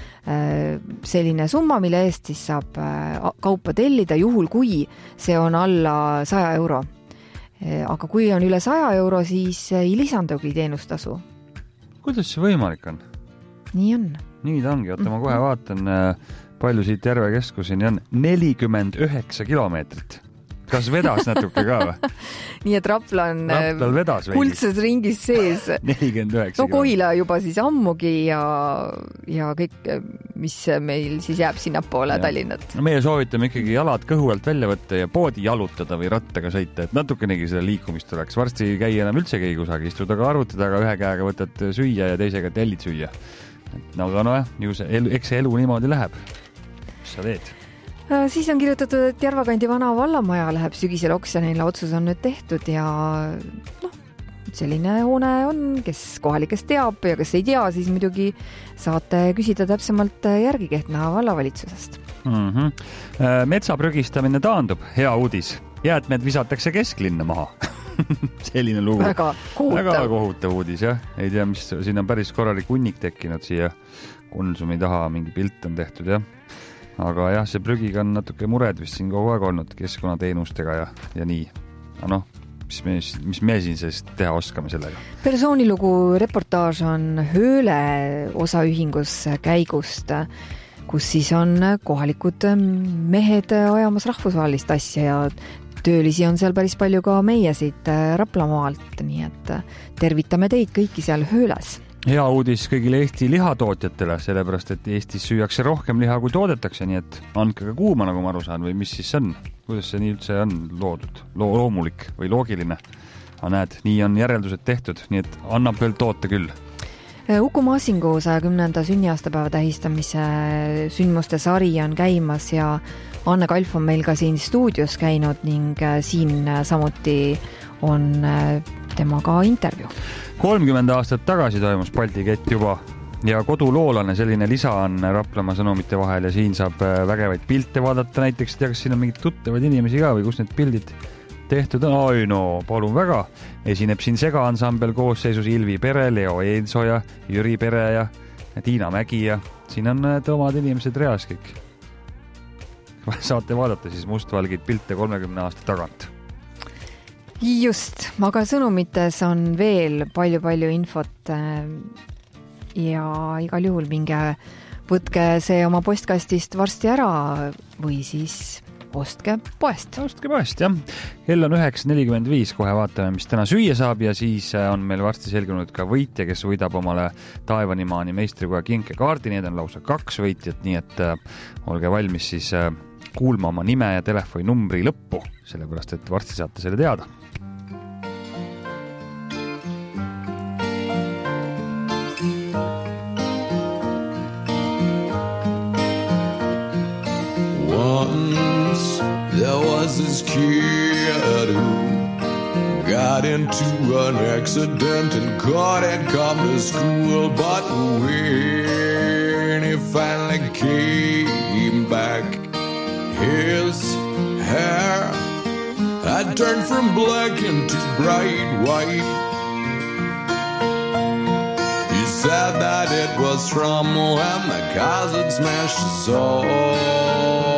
on selline summa, mille eest siis saab kaupa tellida juhul, kui see on alla 100 euro. Aga kui on üle 100 euro, siis ei lisandugi teenustasu. Kuidas see võimalik on? Nii on. Nii ta ongi, ma kohe vaatan, palju siit Järve keskuseni on 49 kilomeetrit. Kas vedas natuke ka või? Nii et Raplal kuldses ringis sees. 49. No Koila juba siis ammugi ja kõik, mis meil siis jääb sinnapoole Tallinnat. No meie soovitame ikkagi jalad kõhu alt välja võtta ja poodi jalutada või rattaga sõita, et natukenegi seda liikumist oleks. Varsti käi enam üldse keegi kusagil, istud aga arvutid, aga ühe käega võtad süüa ja teisega tellid süüa. No aga noh, eks see elu niimoodi läheb. Mis sa teed? Siis on kirjutatud, et Järvakandi vana vallamaja läheb sügisel oksjonile, otsus on nüüd tehtud ja selline hoone on, kes kohalikest teab ja kes ei tea, siis muidugi saate küsida täpsemalt järgi Kehtna vallavalitsusest. Metsa prügistamine taandub, hea uudis. Jäätmed visatakse kesklinna maha. Selline lugu. Väga kohutav uudis, jah. Ei tea, mis siin on päris korralik hunnik tekkinud siia Konsumi taha, mingi pilt on tehtud, jah. Aga jah, see prügiga on natuke mured vist siin kogu aeg olnud keskkonnateenustega ja nii. Aga mis me siin sellest teha oskame sellega? Persoonilugu reportaaž on Hööle osaühingus käigust, kus siis on kohalikud mehed ajamas rahvusvahelist asja ja töölisi on seal päris palju ka meie siit Raplamaalt, nii et tervitame teid kõiki seal Hööles. Hea uudis kõigile Eesti lihatootjatele, sellepärast, et Eestis süüakse rohkem liha kui toodetakse, nii et andke ka kuuma, nagu ma aru saan, või mis siis on? Kuidas see nii üldse on loodud? Loomulik või loogiline? Aga näed, nii on järeldused tehtud, nii et annab veel toota küll. Uku Maasingu 110. sünniaastapäeva tähistamise sündmuste sari on käimas ja Anne Kalf on meil ka siin stuudios käinud ning siin samuti on temaga intervjuu. 30 aastat tagasi toimus Balti kett juba ja koduloolane, selline lisa on Raplamaa sõnumite vahel ja siin saab vägevaid pilte vaadata näiteks, tea, kas siin on mingid tuttavad inimesi ka või kus need pildid tehtud on? Oi no, palun väga. Esineb siin segaansambel koosseisus Ilvi Pere, Leo Eensoja, Jüri Pere ja Tiina Mägi ja siin on omad inimesed reas kõik. Saate vaadata siis mustvalgeid pilte 30 aasta tagant. Just, aga sõnumites on veel palju infot ja igal juhul minge võtke see oma postkastist varsti ära või siis ostke poest. Ostke poest, jah. Kell on 9.45, kohe vaatame, mis täna süüa saab ja siis on meil varsti selgunud ka võitja, kes võidab omale Taevanimaani meistrikoja kinkekaardi, need on lausa 2 võitjat, nii et olge valmis siis kuulma oma nime ja telefoninumbri lõppu, sellepärast et varsti saate selle teada. This kid who got into an accident and couldn't come to school, but when he finally came back, his hair had turned from black into bright white. He said that it was from when the cars had smashed his soul.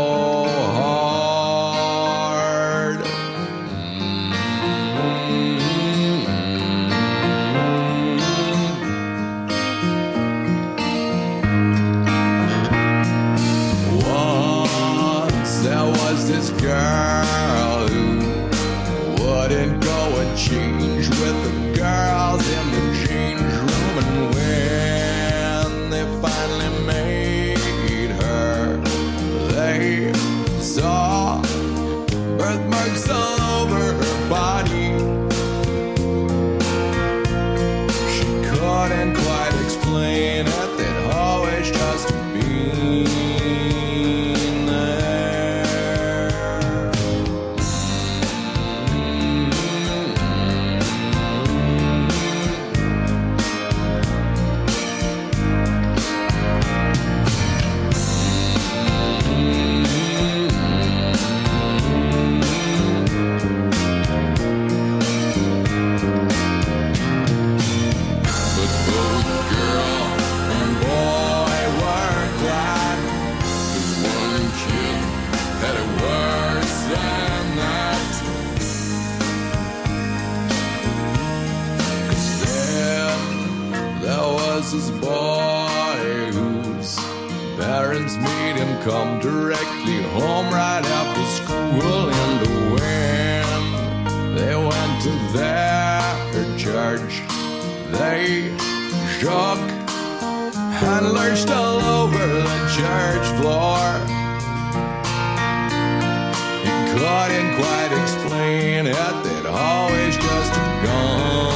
This girl who wouldn't go and change with the girls in the change room, and when they finally made her, they saw birthmarks all over her body. She couldn't quite explain it, they'd always just been this boy whose parents made him come directly home right after school, and when they went to their church, they shook and lurched all over the church floor. He couldn't quite explain it, they'd always just gone.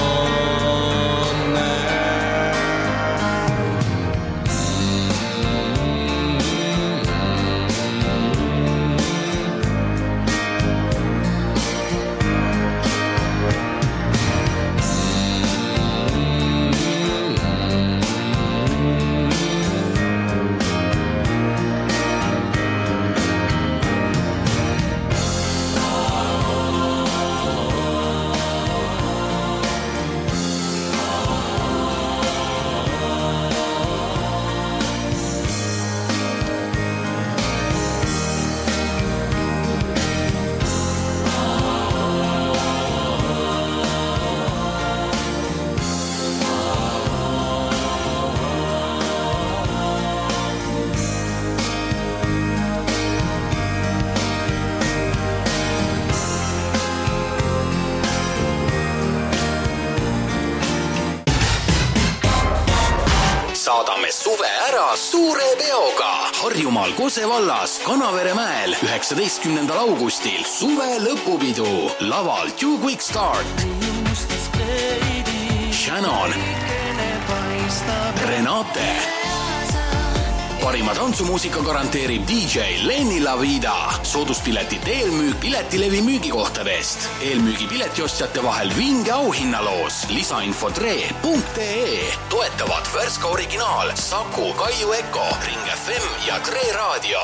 Saadame suve ära suure peoga. Harjumaal Kose vallas Kanaveremäel 19. augustil suve lõpupidu. Laval Two Quick Start, Shannon, Renate, parima tantsumuusika garanteerib DJ Lenny Lavida. Sooduspiletid eelmüük Piletilevi müügikohtadest. Eelmüügi piletiostjate vahel vinge auhinnaloos. Lisainfo tre.ee. Toetavad Värska Originaal, Saku, Kaiu Eko, Ring FM ja Tre Raadio.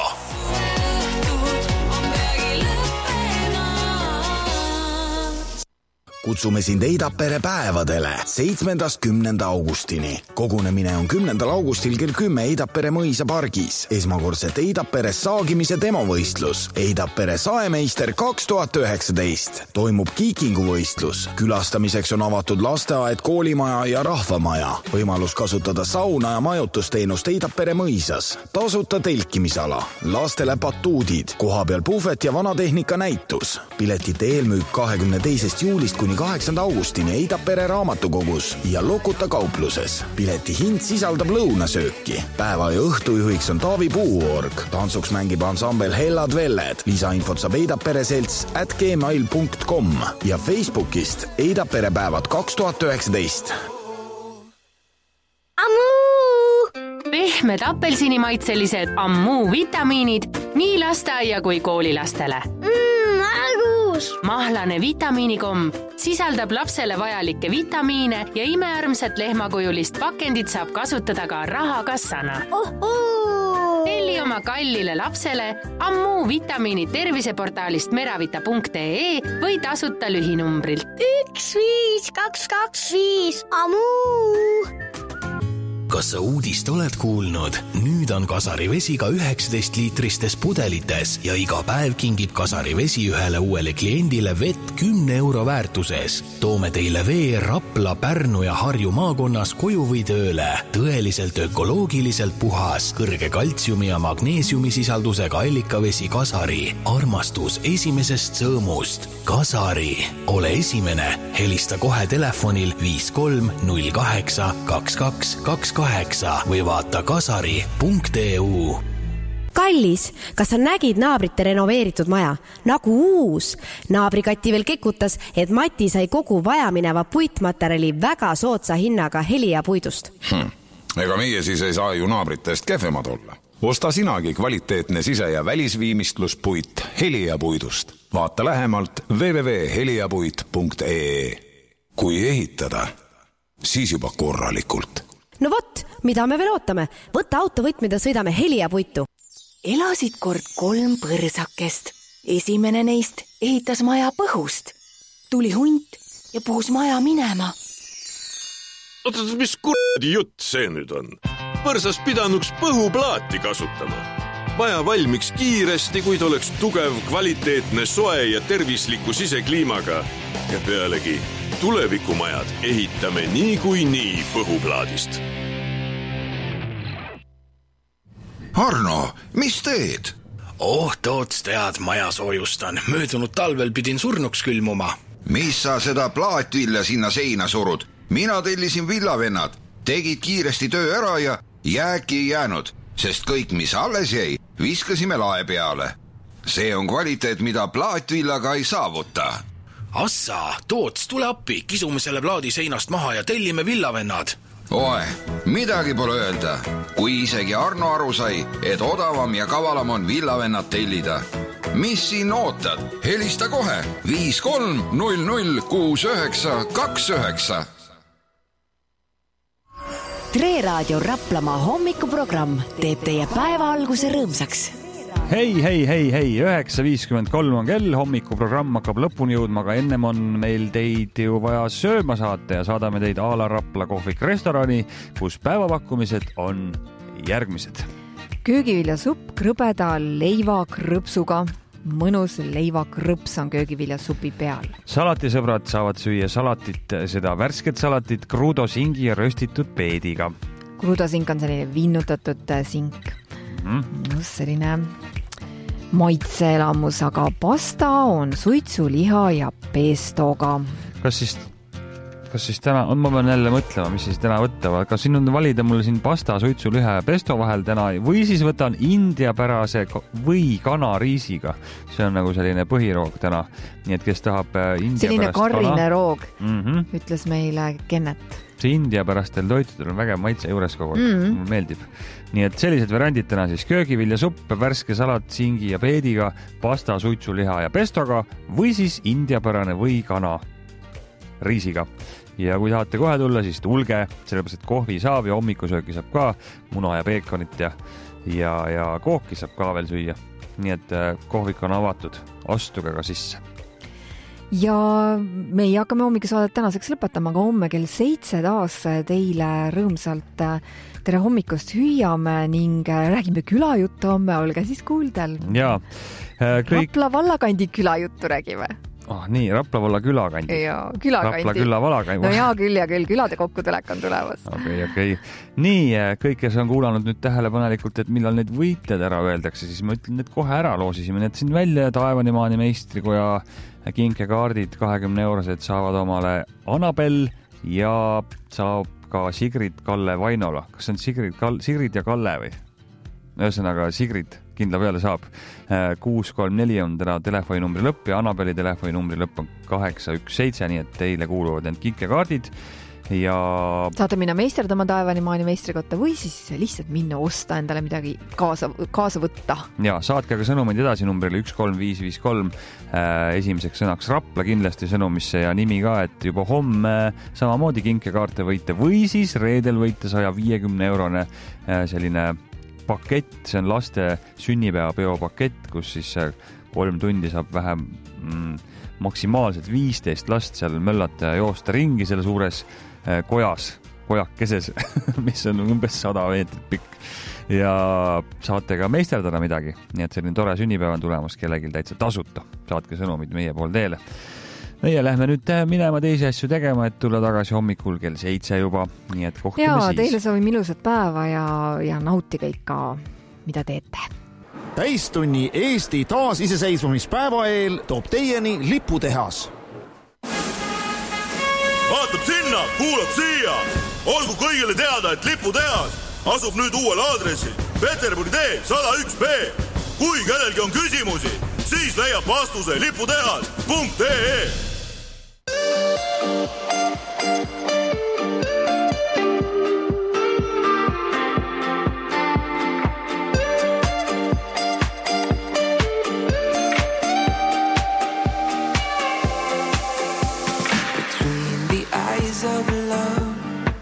Kutsume sind Eidapere päevadele 7.–10. augustini. Kogunemine on 10. augustil kell 10 Eidapere mõisa pargis. Esmakordselt Eidapere saagimise demovõistlus. Eidapere saemeister 2019. Toimub kiikinguvõistlus. Külastamiseks on avatud lasteaed, koolimaja ja rahvamaja. Võimalus kasutada sauna ja majutusteenust Eidapere mõisas. Tasuta telkimisala. Lastele batuudid. Kohapeal puhvet ja vanatehnika näitus. Piletite eelmüük 22. juulist kuni 8. augustini Eidapere raamatukogus ja Lokuta kaupluses. Pileti hind sisaldab lõunasööki. Päeva ja õhtujuhiks on Taavi Puuorg. Tantsuks mängib ansambel Hellad Velled. Lisainfot saab eidapereselts@gmail.com ja Facebookist Eidapere päevad 2019. Pehmed apelsinimaitselised Ammu vitamiinid nii lasteaia kui koolilastele. Mahlane vitamiinikom sisaldab lapsele vajalikke vitamiine ja imearmsat lehmakujulist pakendit saab kasutada ka rahakassana. Telli oma kallile lapsele Ammu vitamiinid terviseportaalist meravita.ee või tasuta lühinumbrilt 15225 Ammu. Kas sa uudist oled kuulnud? Nüüd on Kasari vesi ka 19 liitristes pudelites ja iga päev kingib Kasari vesi ühele uuele kliendile vett 10 euro väärtuses. Toome teile vee Rapla, Pärnu ja Harju maakonnas koju või tööle. Tõeliselt ökoloogiliselt puhas, kõrge kaltsiumi ja magneesiumi sisaldusega allikavesi Kasari. Armastus esimesest sõõmust. Kasari. Ole esimene. Helista kohe telefonil 5308 2222 või vaata kasari.eu. Kallis, kas sa nägid naabrite renoveeritud maja? Nagu uus. Naabrikatti veel kekutas, et Mati sai kogu vajamineva puitmaterjali väga soodsa hinnaga Helia puidust. Ega meie siis ei saa ju naabritest kehvemad olla. Osta sinagi kvaliteetne sise- ja välisviimistluspuit Helia puidust. Vaata lähemalt www.heliapuit.ee. Kui ehitada, siis juba korralikult. No vot, mida me veel ootame? Võtta autovõtmed ja sõidame Helia puitu. Elasid kord 3 põrsakest. Esimene neist ehitas maja põhust. Tuli hunt ja puhus maja minema. Oota, mis kuradi jutt see nüüd on? Põrsas pidanuks põhuplaati kasutama. Maja valmiks kiiresti, kuid oleks tugev, kvaliteetne, soe ja tervisliku sisekliimaga. Ja pealegi tulevikumajad ehitame nii põhuplaadist. Arno, mis teed? Toots tead, maja soojustan. Möödunud talvel pidin surnuks külmuma. Mis sa seda plaatvilla sinna seina surud? Mina tellisin villavennad. Tegid kiiresti töö ära ja jääki ei jäänud, sest kõik, mis alles jäi, viskasime lae peale. See on kvaliteet, mida plaatvillaga ei saavuta. Assa, Toots, tule appi, kisume selle plaadi seinast maha ja tellime villavennad. Oe, midagi pole öelda, kui isegi Arno aru sai, et odavam ja kavalam on villavennad tellida. Mis siin ootad? Helista kohe 53006929. Tre Raadio Raplamaa hommikuprogramm teeb teie päeva alguse rõõmsaks. Hei, 9.53 on kell, hommikuprogramm hakkab lõpuni jõudma, aga ennem on meil teid ju vaja sööma saata ja saadame teid a la Rapla kohvik restorani, kus päevapakkumised on järgmised. Köögiviljasupp krõbeda leivakrõpsuga. Mõnus leivakrõps on köögiviljasupi peal. Salatisõbrad saavad süüa salatit, seda värsket salatit kruudo singi ja röstitud peediga. Kruudo sink on selline vinnutatud sink. Selline maitseelamus, aga pasta on suitsuliha ja pestoga. Kas siis täna, ma pean jälle mõtlema, mis siis täna võtta, aga siin on valida mulle siin pasta, suitsuliha ja pesto vahel täna või siis võtan indiapärase või kanariisiga. See on nagu selline põhiroog täna. Nii et kes tahab indiapärast selline karine roog, ütles meile Kennet. see indiapärastel toitudel on vägev maitse juures kogu aeg, mulle meeldib. Nii et sellised variandid täna siis köögiviljasupp, värske salat singi ja peediga, pasta, suitsuliha ja pestoga või siis indiapärane või kana riisiga. Ja kui tahate kohe tulla, siis tulge, sellepärast et kohvi saab ja hommikusööki saab ka, muna ja peekonit ja kooki saab ka veel süüa. Nii et kohvik on avatud, astuge ka sisse. Ja meie hakkame hommikusaadet tänaseks lõpetama, aga homme kell 7 taas teile rõõmsalt tere hommikust hüüame ning räägime külajuttu homme, olge siis kuuldel. Ja, Rapla vallakandi külajuttu räägime. Nii, Rapla valla külakandi. Jaa, külakandi. Rapla küla valakandi. No jaa, küll ja küll, külade kokkutulek on tulemas. Okei. Nii, kõik, kes on kuulanud nüüd tähelepanelikult, et millal need võitled ära öeldakse, siis ma ütlen, et kohe ära loosisime need siin välja, Taevanimaani meistrikoja kinkekaardid 20 eurosed saavad omale Annabel ja saab ka Sigrid Kalle Vainola. Kas see on Sigrid ja Kalle või? Ühesõnaga Sigrid kindla peale saab. 634 on täna telefoninumbri lõpp ja Annabeli telefoninumbri lõpp on 817, nii et teile kuuluvad need kinkekaardid ja saate minna meisterdama Taevanimaani meistrikotta või siis lihtsalt minna osta endale midagi kaasa võtta. Ja saatke aga sõnumid edasi numbrile 13553 esimeseks sõnaks Rapla kindlasti sõnumisse ja nimi ka, et juba homme samamoodi kinkekaarte võite või siis reedel võite 150 eurone selline pakett, see on laste sünnipäevapeo pakett, kus siis 3 tundi saab vähem maksimaalselt 15 last seal möllata ja joosta ringi selle suures kojakeses, mis on umbes 100 meetrit pikk ja saate ka meisterdada midagi, nii et selline tore sünnipäev on tulemas kellegil täitsa tasuta, saatke sõnumid meie pool teele. Meie lähme nüüd minema teisi asju tegema, et tulla tagasi hommikul kell 7 juba, nii et kohtume siis. Teile soovime ilusat päeva ja nautige ikka, mida teete. Täistunni Eesti taasiseseisvumispäeva eel toob teieni liputehas. Vaatab sinna, kuulab siia. Olgu kõigile teada, et liputehas asub nüüd uuel aadressil Peterburi tee 101B. Kui kellelgi on küsimusi, siis leiab vastuse liputehas.ee. Between the eyes of love,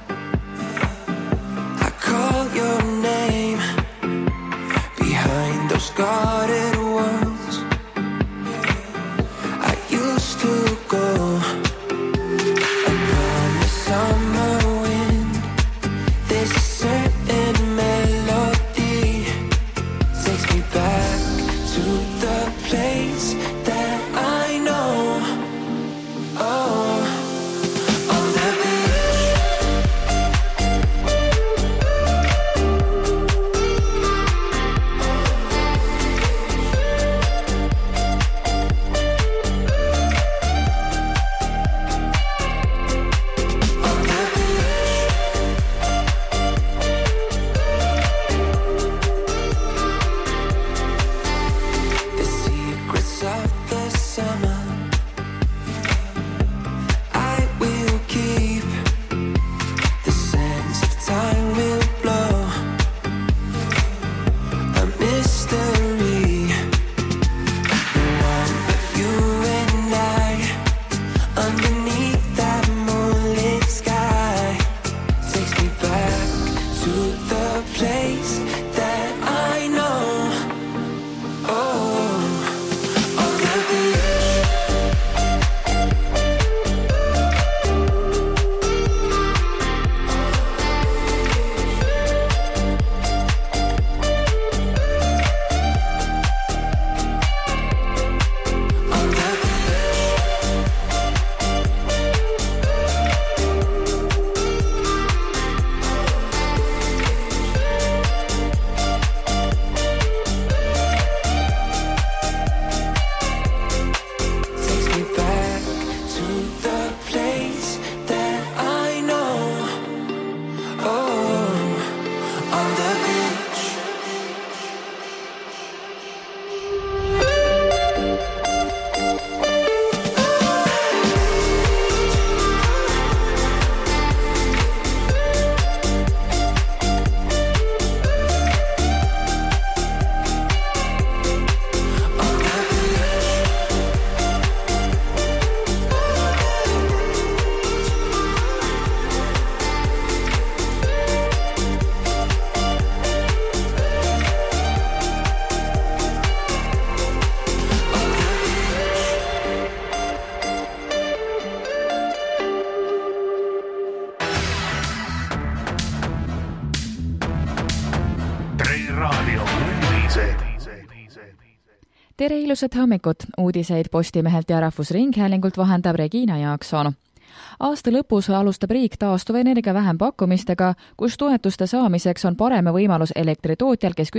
I call your name. Behind those guarded walls, I used to go. I promise Raadio uudised. Tere ilusat hommikut! Uudiseid Postimehelt ja Rahvusringhäälingult vahendab Regina Jaakson. Aasta lõpus alustab riik taastuvenergia vähempakkumistega, kus toetuste saamiseks on parem võimalus elektritootjal, kes